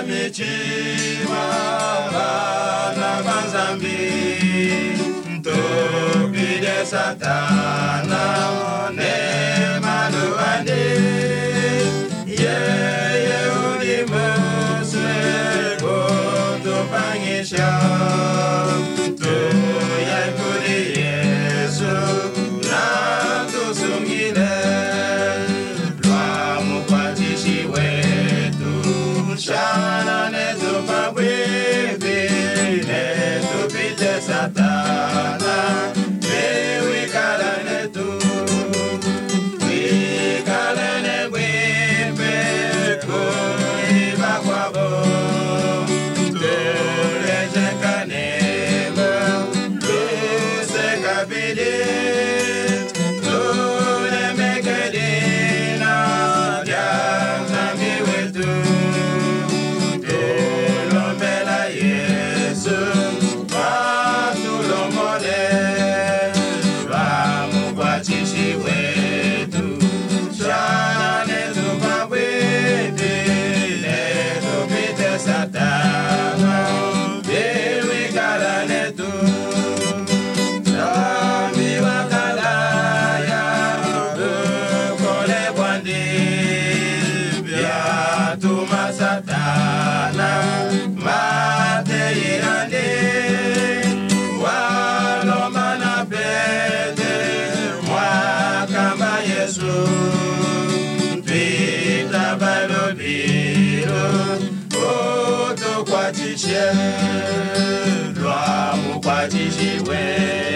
mitima na banzambi topide satana ne maluande ye ulimoswe koto pangisha to yakuri yesu na to sungile Shana ne to pabwe ne to pite satana we kalane tu we kalane we ko iba kwabo to leje kanema to se kabide to le mekedina ya zambi wetu Kwa tishe, lwa mu kwa tishe we.